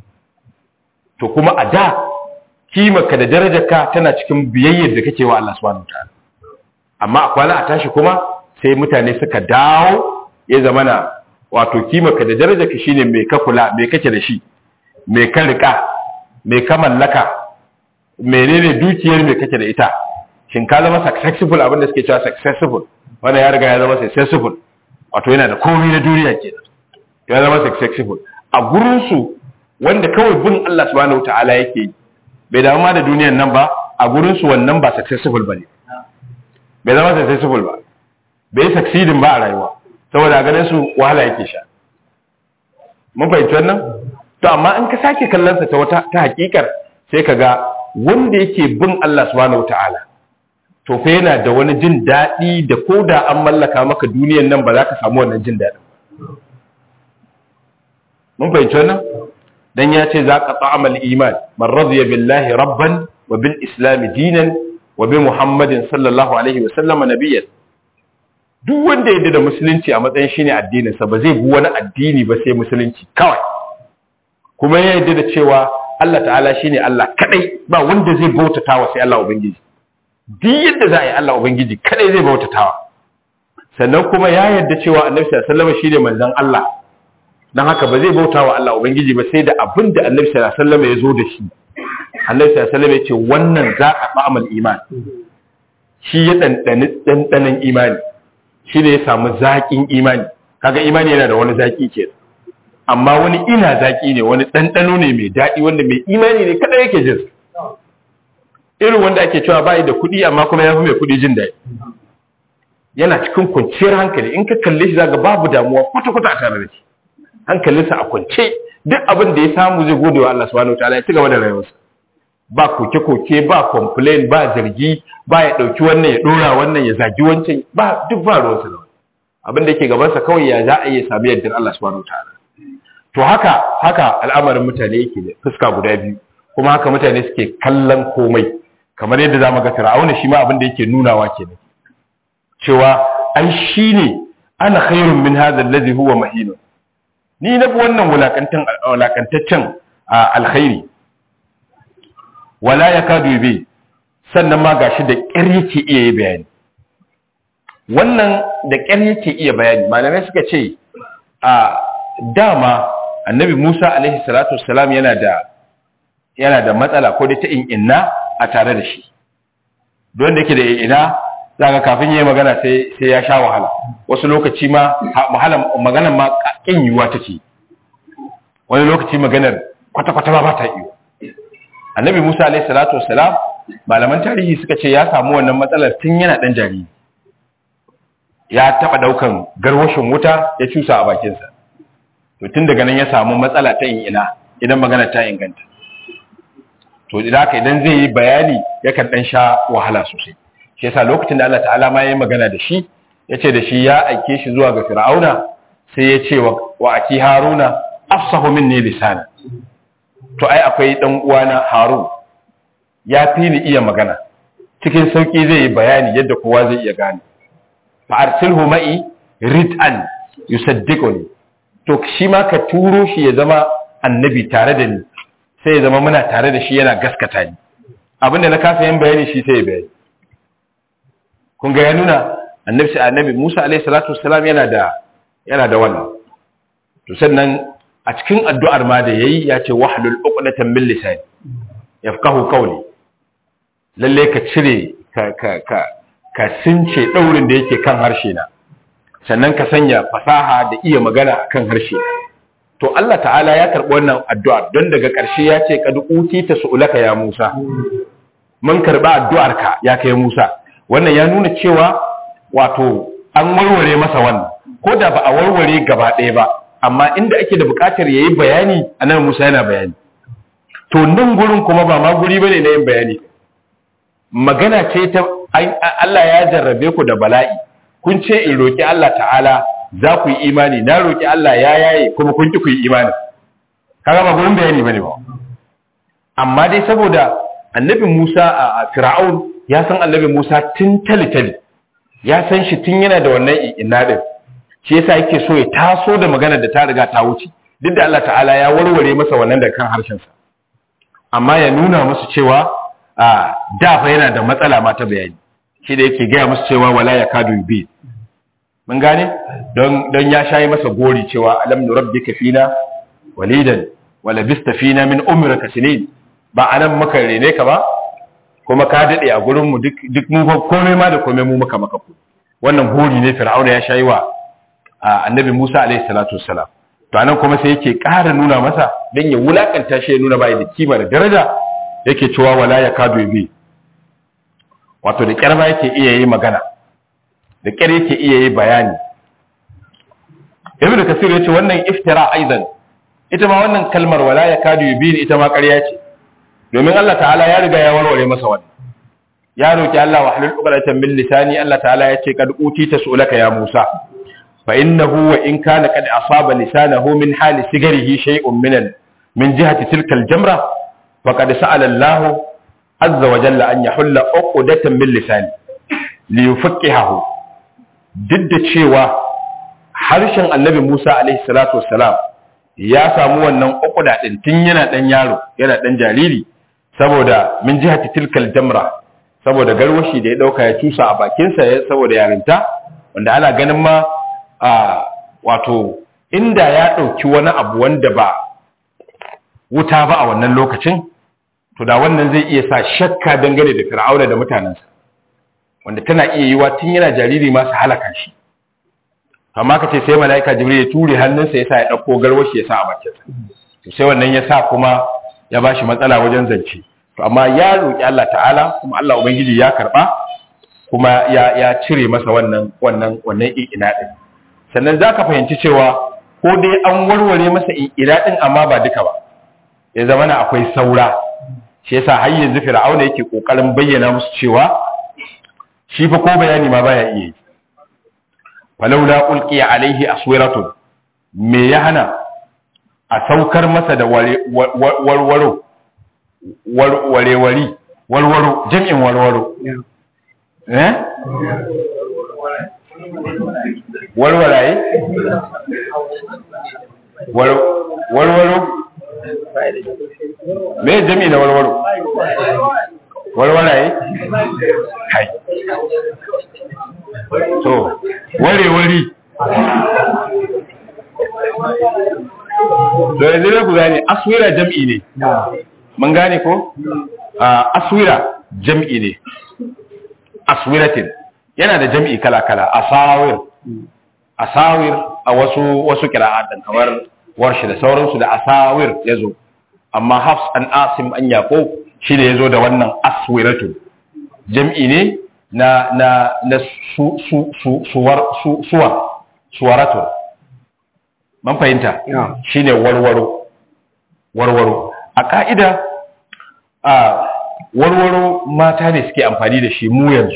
To kuma a da kimarka da darajarka tana cikin biyayyar da kake wa Allah subhanahu wataala. Amma a kwana a tashi kuma sai mutane suka dawo ya zamana wato kimarka da darajarka shine mai ka kula, mai kake da shi, mai ka rika, mai ka mallaka, menene dukiyar mai kake da ita. Shin ka zama successful, abin da suke cewa successful, wannan ya riga ya zama successful, wato yana da komai na duniya kenan, ya zama successful. A gurin su wanda kawai bin Allah subhanahu wataala yake yi, bai damu ma da duniyan nan ba, a gurin su wannan ba successful bane, bai zama successful ba, bai succeeding ba a rayuwa, saboda a ganin su wahala yake sha. Mun fahimci wannan? To amma in ka sake kallon sa ta wata ta hakikar sai ka ga wanda yake bin Allah subhanahu wataala to fa yana da wani jin daɗi da ko da an mallaka maka duniyan nan ba za ka samu wannan jin daɗin. Mun fahimci wannan? Dan ya ce za ka ta'amal iman man radiya billahi rabban wa bil islam dinan wa bi muhammadin sallallahu alaihi wa sallam nabiyyan. Duk wanda ya da musulunci a matsayin shine addinin sa ba zai bi wani addini ba sai musulunci kawai. Kuma ya yarda da cewa Allah ta'ala shine Allah kadai, ba wanda zai bautatawa sai Allah ubangiji. Duk yadda za a yi Allah ubangiji kadai zai bautatawa. Sannan kuma ya yarda cewa Annabi sallallahu alaihi wasallam shine manzon Allah. Dan haka ba zai bautawa Allah ubangiji ba sai da abin da Annabi sallallahu alaihi wasallam ya zo da shi. Annabi sallallahu alaihi wasallam ya ce wannan za a ba'amal iman. Shi ya dandani dandanan imani. Shi ne ya samu zaƙin imani. Kaga imani yana da wani zaƙi kenan. Amma wani ina zaƙi ne, wani ɗanɗano ne mai daɗi wanda mai imani ne kada yake jin. Irin wanda ake cewa bai da kuɗi amma kuma ya fi mai kuɗi jin daɗi. Yana cikin kwanciyar hankali, in ka kalle shi zaka babu damuwa kwata-kwata a tare da shi. Hankalinsa a kwance, duk abin da ya samu zai gode wa Allah subhanahu wataala ya ci gaba da rayuwarsa. Ba koke-koke, ba complain, ba zargi, ba ya ɗauki wannan ya ɗora wannan ya zagi wancan, ba duk ba ruwansa da wani. abin da yake gabansa kawai ya za a yi sami yardar Allah subhanahu wataala. To haka haka al'amarin mutane yake da fuska guda biyu, kuma haka mutane suke kallon komai, kamar yadda zamu ga Fir'auna shi ma abin da yake nunawa kenan cewa ai shine ana khairun min hadha alladhi huwa mahin, ni na wannan wulakantan wulakantaccen alkhairi, wala yakadu bi, sannan ma gashi da ƙyar yake iya yi bayani. Wannan da ƙyar yake iya bayani, malamai suka ce a dama annabi Musa alaihi salatu wassalam yana da yana da matsala ko da ta inna a tare da shi, don da yake da inna zaka kafin yayi magana sai sai ya sha wahala, wasu lokaci ma maganar ma kin yiwuwa take, wani lokaci maganar kwata kwata ba ta yiwu. Annabi Musa alaihi salatu wassalam malaman tarihi suka ce ya samu wannan matsalar tun yana dan jariri, ya taba daukan garwashin wuta ya cusa a bakinsa, to tun daga nan ya samu matsala ta ina idan magana ta inganta. To idan haka idan zai yi bayani yakan dan sha wahala sosai, shi yasa lokacin da Allah ta'ala ma yayi magana da shi yace da shi ya aike shi zuwa ga Fir'auna, sai ya ce wa aki Haruna afsahu minni lisana, to ai akwai dan uwana Harun ya fi ni iya magana, cikin sauki zai yi bayani yadda kowa zai iya gane. fa arsilhu ma'i rid'an yusaddiquni, to shi ma ka turo shi ya zama annabi tare da ni, sai ya zama muna tare da shi yana gaskata ni, abinda na kasa yin bayani shi sai ya bayani. Kun ga ya nuna annabi annabi Musa alaihi salatu wassalam yana da yana da wannan. To sannan a cikin addu'ar ma da yayi ya ce wahlul uqdatan min lisani yafqahu qawli, lalle ka cire ka ka ka ka since daurin da yake kan harshe na, sannan ka sanya fasaha da iya magana akan harshe. To Allah ta'ala ya karɓi wannan addu'ar, don daga ƙarshe ya ce kad utita su'ulaka ya Musa, mun karɓi addu'arka ya kai Musa. Wannan ya nuna cewa wato an warware masa wannan, ko da ba a warware gaba ɗaya ba, amma inda ake da buƙatar yayi bayani anan Musa yana bayani. To nan gurin kuma ba ma guri bane na yin bayani, magana ce ta Allah ya jarrabe ku da bala'i, kun ce in roki Allah ta'ala za ku yi imani, na roki Allah ya yaye kuma kun ki ku yi imani, kaga ba gurin bayani bane ba. Amma dai saboda annabi Musa a Fir'aun ya san annabi Musa tun talitali, ya san shi tun yana da wannan inna din, shi yasa yake so ya taso da magana da ta riga ta wuce, duk da Allah ta'ala ya warware masa wannan da kan harshen sa, amma ya nuna musu cewa a da fa yana da matsala ma ta bayani, shi da yake gaya musu cewa wala yakadu bi. Mun gane don don ya shayi masa gori cewa alam nurabbika fina walidan wala bista fina min umrika sinin, ba anan muka rene ka ba kuma ka dade a gurin mu duk duk mu komai ma da komai mu muka maka ku. Wannan gori ne Fir'auna ya shayi wa annabi Musa alaihi salatu wassalam. To anan kuma sai yake ƙara nuna masa dan ya wulakanta shi, ya nuna bai da kima da daraja, yake cewa wala yakadu bi, wato da kyar ma yake iya yi magana, da kyar yake iya yi bayani. Ibn Kasir yace wannan iftira aidan, ita ma wannan kalmar wala yakadu bi ita ma ƙarya ce, domin Allah ta'ala ya riga ya warware masa wannan. Ya roki Allah wa halul uqdatan min lisani, Allah ta'ala yace kad utita su'laka ya Musa fa innahu wa in kana qad asaba lisanahu min hali sigarihi shay'un min min jihati tilka al-jamra faqad sa'ala Allah azza wa jalla an yahulla uqdatan min lisani li yufaqqihahu. Duk da cewa harshen annabi Musa alaihi salatu wassalam ya samu wannan uqda din tun yana dan yaro, yana dan jariri, saboda min jihati tilkal jamra, saboda garwashi da ya dauka ya tusa a bakinsa saboda yarinta, wanda ana ganin ma a wato inda ya dauki wani abu wanda ba wuta ba a wannan lokacin, to da wannan zai iya sa shakka dangane da Fir'auna da mutanensa, wanda tana iya yiwa tun yana jariri ma su halaka shi. Amma kace sai mala'ika Jibril ya ture hannunsa ya sa ya dauko garwashi ya sa a bakinsa, to sai wannan ya sa kuma ya bashi matsala wajen zance. To amma ya roki Allah ta'ala, kuma Allah ubangiji ya karba, kuma ya ya cire masa wannan wannan wannan ina din. Sannan zaka fahimci cewa ko dai an warware masa ina din amma ba duka ba, ya zama na akwai saura. Shi yasa har yanzu Fir'auna yake kokarin bayyana musu cewa shi fa ko bayani ma baya iya yi. falaula ulqiya alaihi aswiratun me ya hana a saukar masa da warwaro warwari warwaro jami'in warwaro eh warwaraye warwaro me jami'i na warwaro warwaraye kai to warewari to yanzu ne ku gane aswira jam'i ne mun gane ko aswira jam'i ne aswiratin yana da jam'i kala-kala asawir asawir a wasu wasu kira'atan kamar warshi da sauransu da asawir yazo amma Hafs an Asim an Yaqub shi ne yazo da wannan aswiratu jam'i ne na na na su su su suwar su suwa suwaratu man fahimta shine warwaro warwaro a ka'ida a warwaro mata ne suke amfani da shi mu yanzu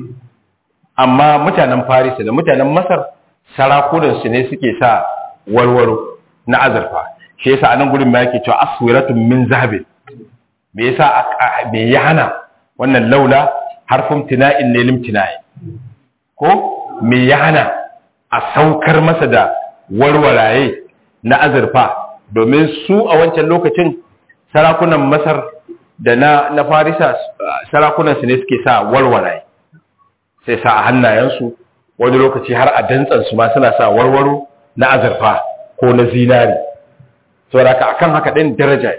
amma mutanen Farisa da mutanen Masar sarakunan su ne suke sa warwaro na azurfa shi yasa anan gurin ma yake cewa aswiratun min zahabin me yasa me ya hana wannan laula harfin tina'in ne limtina'i ko me ya hana a saukar masa da warwaraye na azurfa domin su a wancan lokacin sarakunan Masar da na na Farisa sarakunan su ne suke sa warwaraye sai sa a hannayensu wani lokaci har a dantsan su ma suna sa warwaro na azurfa ko na zinari saboda haka akan haka din daraja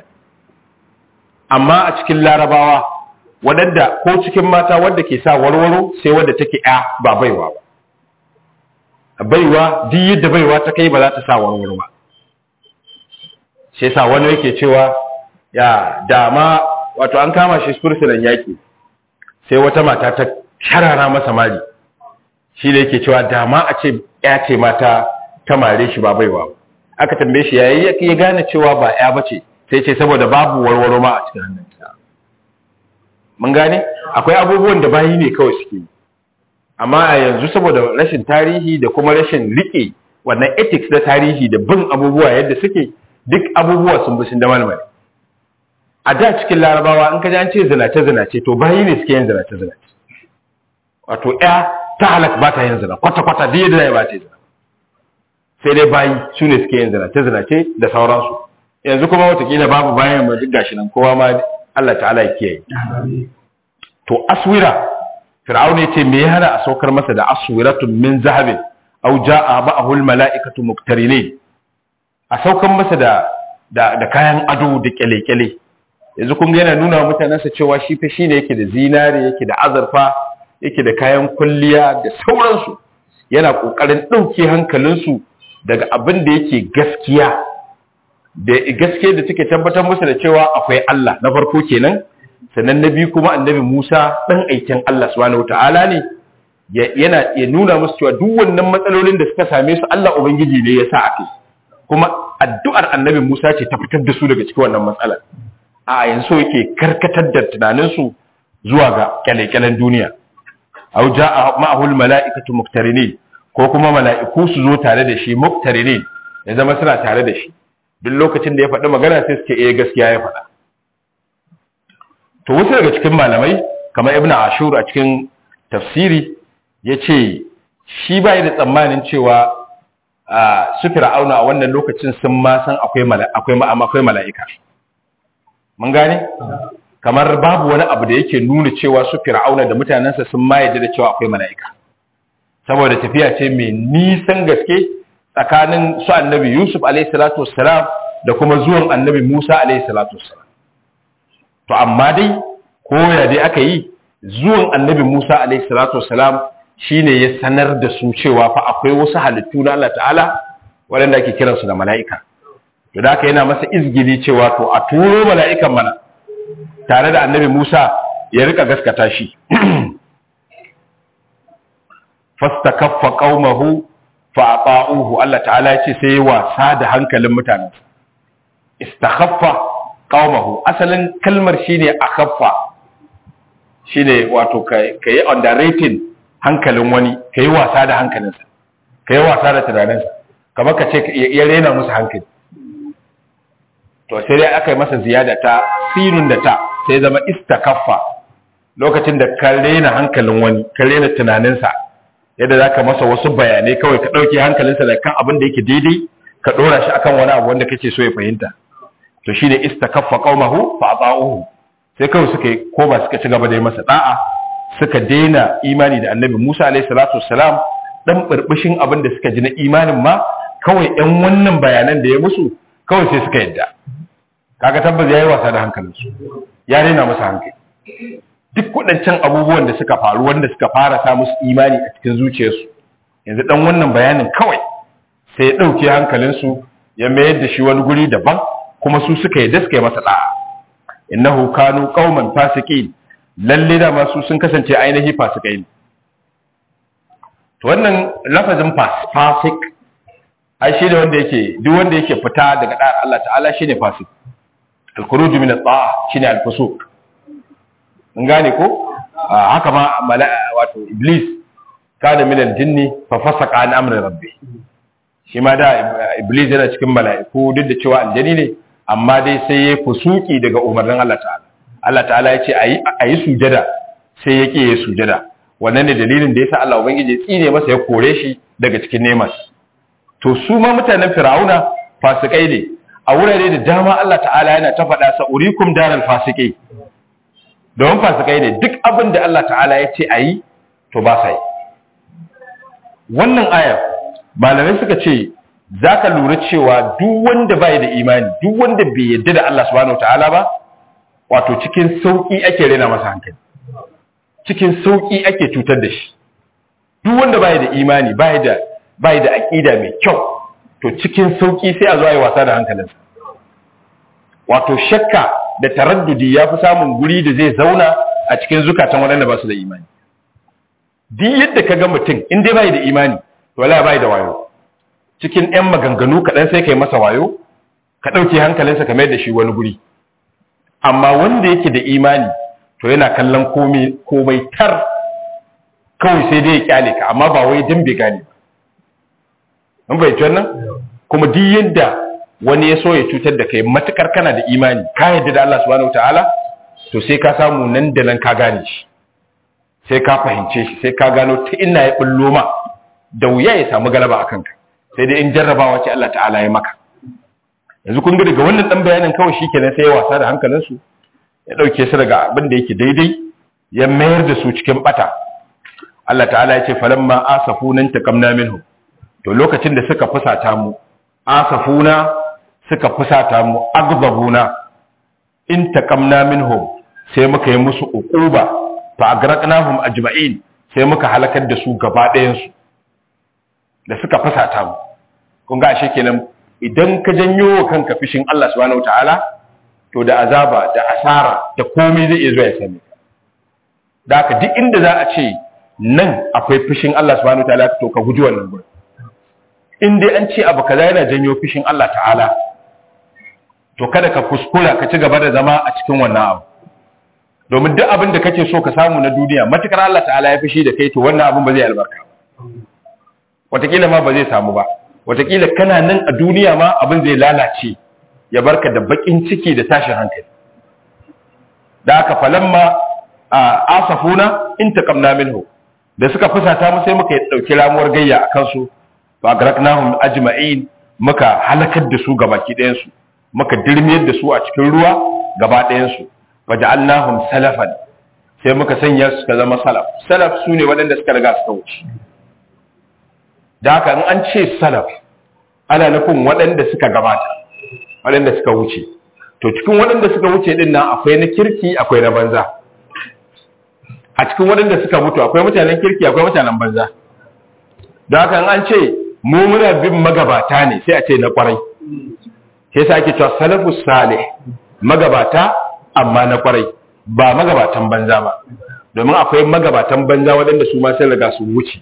amma a cikin larabawa wadanda ko cikin mata wanda ke sa warwaro sai wanda take ya ba baiwa ba baiwa duk yadda baiwa ta kai ba za ta sa warwaro ba sai sa wani yake cewa ya dama wato an kama shi fursunan yaki sai wata mata ta sharara masa mali shi da yake cewa dama a ce ya ce mata ta mare shi ba baiwa aka tambaye shi yayi ya gane cewa ba ya bace sai ce saboda babu warwaro ma a cikin hannunta mun gane akwai abubuwan da bayi ne kawai suke amma a yanzu saboda rashin tarihi da kuma rashin rike wannan ethics da tarihi da bin abubuwa yadda suke duk abubuwa sun bi sun da malmai a da cikin larabawa in ka ji an ce zinace zinace to bayi ne suke yin zinace zinace wato ya ta halak ba ta yin zina kwata kwata da yadda ya ba ta zina sai dai bayi su ne suke yin zinace zinace da sauransu yanzu kuma watakila babu bayan mai duk gashi nan kowa ma Allah ta'ala ya kiyaye to aswira fir'auna yace me ya hana a saukar masa da aswiratun min zahabin aw jaa ba'ahu al mala'ikatu muqtarinin a saukar masa da da, da kayan ado da kyale-kyale yanzu kun ga yana nuna wa mutanensa cewa shi fa shine yake da zinare yake da azurfa yake da kayan kulliya da sauransu yana kokarin dauke hankalinsu daga abin da yake gaskiya da gaskiya da take tabbatar musu da cewa akwai Allah na farko kenan sannan na biyu kuma annabi Musa dan aikin Allah subhanahu wataala ne yana ya nuna musu cewa duk wannan matsalolin da suka same su Allah ubangiji ne ya sa ake kuma addu'ar annabi Musa ce ta fitar da su daga cikin wannan matsalar a yanzu yake karkatar da tunaninsu zuwa ga kyalekyalen duniya aw jaa ma'ahu al-mala'ikatu muqtarinin ko kuma mala'iku su zo tare da shi muqtarinin ya zama suna tare da shi duk lokacin da ya faɗi magana sai suke eh gaskiya ya faɗa to wasu daga cikin malamai kamar ibnu ashur a cikin tafsiri yace shi bai da tsammanin cewa su fir'auna a wannan lokacin sun ma san akwai akwai akwai mala'ika mun gane kamar babu wani abu da yake nuna cewa su fir'auna da mutanensa sun ma yarda da cewa akwai mala'ika saboda tafiya ce mai nisan gaske tsakanin su annabi Yusuf alayhi salatu wassalam da kuma zuwan annabi Musa alayhi salatu wassalam to amma dai ko ya dai aka yi zuwan annabi Musa alayhi salatu wassalam shine ya sanar da su cewa fa akwai wasu halittu na Allah ta'ala waɗanda ake kiransu da mala'ika to da haka yana masa izgili cewa to a turo mala'ikan mana tare da annabi Musa ya rika gaskata shi fastakaffa qaumahu fa ata'uhu Allah ta'ala ya ce sai ya wasa da hankalin mutanen istakhaffa qaumahu asalin kalmar shine akhaffa shine wato kai kai underrating hankalin wani kai wasa da hankalinsa kai wasa da tunaninsa kamar ka ce ya rena musu hankali to sai dai aka yi masa ziyada ta sinun da ta sai zama istakaffa lokacin da ka rena hankalin wani ka rena tunaninsa yadda za ka masa wasu bayanai kawai ka ɗauke hankalinsa da kan abin da yake daidai ka ɗora shi akan wani abu wanda kake so ya fahimta to shine istakaffa qaumahu fa ata'uhu sai kawai suka ko ba suka ci gaba da yi masa da'a suka daina imani da annabi Musa alaihi salatu wassalam dan burbushin abin da suka ji na imanin ma kawai ɗan wannan bayanan da ya musu kawai sai suka yadda kaga tabbas yayi wasa da hankalinsu ya daina musu hankali duk waɗancan abubuwan da suka faru wanda suka fara sa musu imani a cikin zuciyarsu yanzu dan wannan bayanin kawai sai ya ɗauke hankalinsu ya mayar da shi wani guri daban kuma su suka yi suka yi masa da'a innahu kanu qauman fasiqin lalle da masu sun kasance ainihi fasikai ne to wannan lafazin fasik ai shi da wanda yake duk wanda yake fita daga da'ar Allah ta'ala shine fasik al-khuruj min at-ta'a shine al-fusuq mun gane ko haka ma wato iblis kana min al-jinni fa fasaqa an amri rabbi shi ma da iblis yana cikin mala'iku duk da cewa aljani ne amma dai sai ya fusuki daga umarnin Allah ta'ala Allah ta'ala ya ce ayi ayi sujada sai yake yi sujada wannan ne dalilin da yasa Allah ubangiji ya tsine masa ya kore shi daga cikin nemas to su ma mutanen fir'auna fasikai ne a wurare da dama Allah ta'ala yana ta faɗa sa urikum daral fasiqai don fasikai ne duk abin da Allah ta'ala ya ce ayi to ba sai wannan aya malamai suka ce zaka lura cewa duk wanda bai da imani duk wanda bai yarda da Allah subhanahu wataala ba wato cikin sauki ake rena masa hankali cikin sauki ake cutar da shi duk wanda bai da imani bai da bai da aqida mai kyau to cikin sauki sai a zo ayi wasa da hankalinsa wato shakka da taraddudi yafi samun guri da zai zauna a cikin zukatan waɗanda ba su da imani duk yadda kaga mutum in dai bai da imani to wallahi bai da wayo cikin ɗan maganganu kaɗan sai kai masa wayo ka ɗauke hankalinsa ka mayar da shi wani guri amma wanda yake da imani to yana kallon komai komai tar kawai sai dai ya kyale ka amma ba wai dan bai gane ba mun bai wannan kuma duk yadda wani ya so ya cutar da kai matukar kana da imani ka yarda da Allah subhanahu wataala to sai ka samu nan da nan ka gane shi sai ka fahimce shi sai ka gano ta ina ya bullo ma da wuya ya samu galaba akan ka sai dai in jarrabawa ce Allah ta'ala ya maka yanzu kun ga daga wannan dan bayanin kawai shikenan sai ya wasa da hankalinsu ya dauke su daga abin da yake daidai ya mayar da su cikin bata Allah ta'ala ya ce falamma asafuna takamna minhu to lokacin da suka fusata mu asafuna suka fusata mu agdabuna in takamna minhum sai muka yi musu uquba fa agraqnahum ajma'in sai muka halakar da su gaba ɗayan su da suka fusata mu kun ga ashe kenan idan ka janyo kanka fishin Allah subhanahu wataala to da azaba da asara da komai zai iya zuwa ya same ka da haka duk inda za a ce nan akwai fishin Allah subhanahu wataala to ka guji wannan gurin in dai an ce abu kaza yana janyo fishin Allah ta'ala to kada ka kuskura ka ci gaba da zama a cikin wannan abu domin duk abin da kake so ka samu na duniya matukar Allah ta'ala ya fishi da kai to wannan abin ba zai albarka wataƙila ma ba zai samu ba wataƙila kana nan a duniya ma abin zai lalace ya barka da bakin ciki da tashin hankali da aka falamma a asafuna in taqamna minhu da suka fusata mu sai muka dauki ramuwar gayya akan su fa graknahum ajma'in muka halakar da su gabaki ɗayan su muka dirmiyar da su a cikin ruwa gaba ɗayan su waja'alnahum salafan sai muka sanya su ka zama salaf salaf sune waɗanda suka riga suka wuce da haka in an ce salaf ana nufin waɗanda suka gabata waɗanda suka wuce to cikin waɗanda suka wuce din nan akwai na kirki akwai na banza a cikin waɗanda suka mutu akwai mutanen kirki akwai mutanen banza da haka in an ce mu muna bin magabata ne sai a ce na kwarai sai sa ake cewa salafus salih magabata amma na kwarai ba magabatan banza ba domin akwai magabatan banza waɗanda su ma sun riga su wuce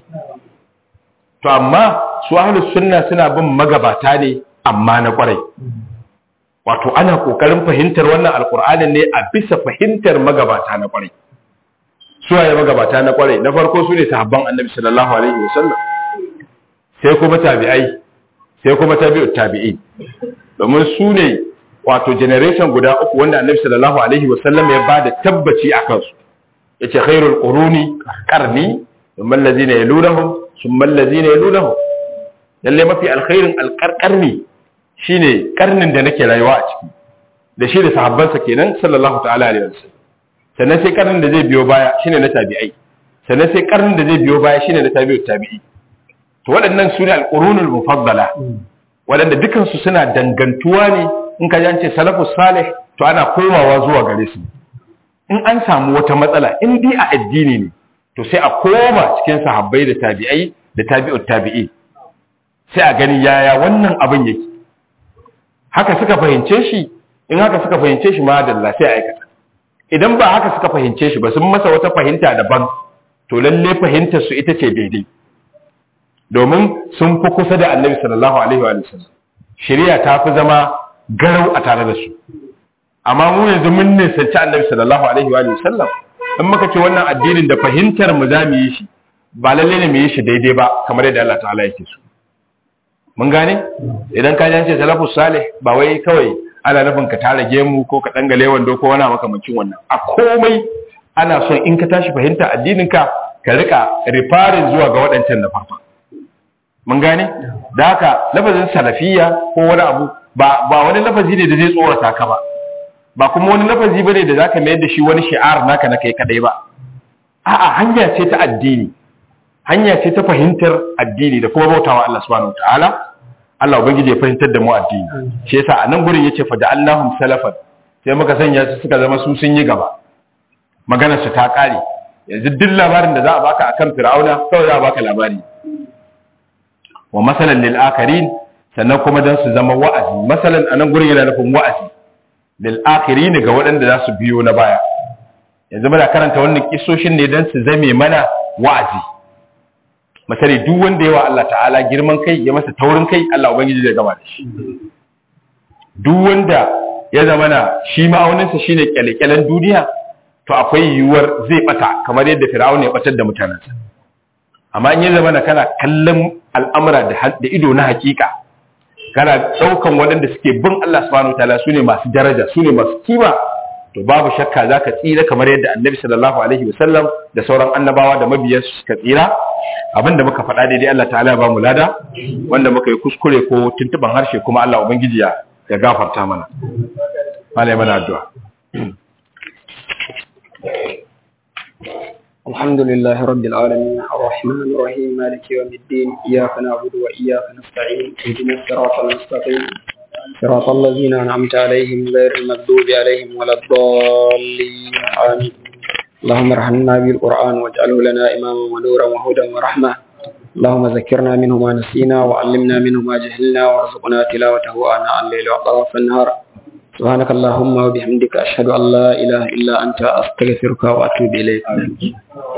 to amma su ahlus sunna suna bin magabata ne amma na kwarai wato ana kokarin fahimtar wannan alqur'anin ne a bisa fahimtar magabata na kwarai su waye magabata na kwarai na farko su ne sahabban annabi sallallahu alaihi wasallam sai kuma tabi'ai sai kuma tabi'ut tabi'i domin su ne wato generation guda uku wanda annabi sallallahu alaihi wasallam ya bada tabbaci a kansu yace khairul quruni qarni thumma allazina yalunhum thumma allazina yalunhum lalle mafi alkhairin alqarni shine karnin da nake rayuwa a ciki da shi da sahabbansa kenan sallallahu ta'ala alaihi wasallam sannan sai karnin da zai biyo baya shine na tabi'ai sannan sai karnin da zai biyo baya shine na tabi'ut tabi'i to waɗannan sune alqurunul mufaddala waɗanda dukansu suna dangantuwa ne in ka ji an ce salafus salih to ana komawa zuwa gare su in an samu wata matsala in dai a addini ne to sai a koma cikin sahabbai da tabi'ai da tabi'ut tabi'i sai a gani yaya wannan abin yake haka suka fahimce shi in haka suka fahimce shi ma dalla sai a aikata idan ba haka suka fahimce shi ba sun masa wata fahimta daban to lalle fahimtar su ita ce daidai domin sun fi kusa da annabi sallallahu alaihi wa sallam shari'a ta fi zama garau a tare da su amma mu yanzu mun nisanci annabi sallallahu alaihi wa sallam in muka ce wannan addinin da fahimtar mu za mu yi shi ba lalle ne mu yi shi daidai ba kamar yadda Allah ta'ala yake so mun gane idan ka ji an ce salafus salih ba wai kawai ana nufin ka tara gemu ko ka dangale wando ko wani makamancin wannan a komai ana son in ka tashi fahimta addinin ka ka rika rifarin zuwa ga waɗancan na farko mun gane da haka lafazin salafiyya ko wani abu ba ba wani lafazi ne da zai tsorata ka ba ba kuma wani lafazi bane da zaka mayar da shi wani shi'ar naka na kai kadai ba a'a hanya ce ta addini hanya ce ta fahimtar addini da kuma bautawa Allah subhanahu wataala Allah ubangiji ya fahimtar da mu addini shi yasa a nan gurin yace fa ja'alnahum salafan sai muka sanya su suka zama su sun yi gaba maganar su ta kare yanzu duk labarin da za a baka akan fir'auna kawai za a baka labari wa masalan lil akharin sannan kuma dan su zama wa'azi masalan a nan gurin yana nufin wa'azi lil akhirin ga waɗanda za su biyo na baya yanzu muna karanta wannan kissoshin ne dan su zame mana wa'azi misali duk wanda yawa Allah ta'ala girman kai ya masa taurin kai Allah ubangiji zai gama da shi duk wanda ya zama na shi ma'auninsa shine kyalekyalen duniya to akwai yiwuwar zai bata kamar yadda Fir'aun ya batar da mutanensa amma in ya zama na kana kallon al'amura da ido na hakika kana daukan waɗanda suke bin Allah subhanahu wataala sune masu daraja sune masu kima to babu shakka zaka tsira kamar yadda Annabi sallallahu alaihi wasallam da sauran annabawa da mabiyan suka tsira abinda muka faɗa daidai Allah ta'ala ya ba mu lada wanda muka yi kuskure ko tuntuban harshe kuma Allah ubangiji ya ya gafarta mana malai mana addu'a alhamdulillahi rabbil alamin arrahmanir rahim maliki yawmiddin iyyaka na'budu wa iyyaka nasta'in ihdinas siratal mustaqim صراط الذين أنعمت عليهم غير المغضوب عليهم ولا الضالين آمين اللهم ارحمنا بالقرآن واجعله لنا إماما ونورا وهدى ورحمة اللهم ذكرنا منه ما نسينا وعلمنا منه ما جهلنا وارزقنا تلاوته آناء الليل وأطراف النهار سبحانك اللهم وبحمدك أشهد أن لا إله إلا أنت أستغفرك وأتوب إليك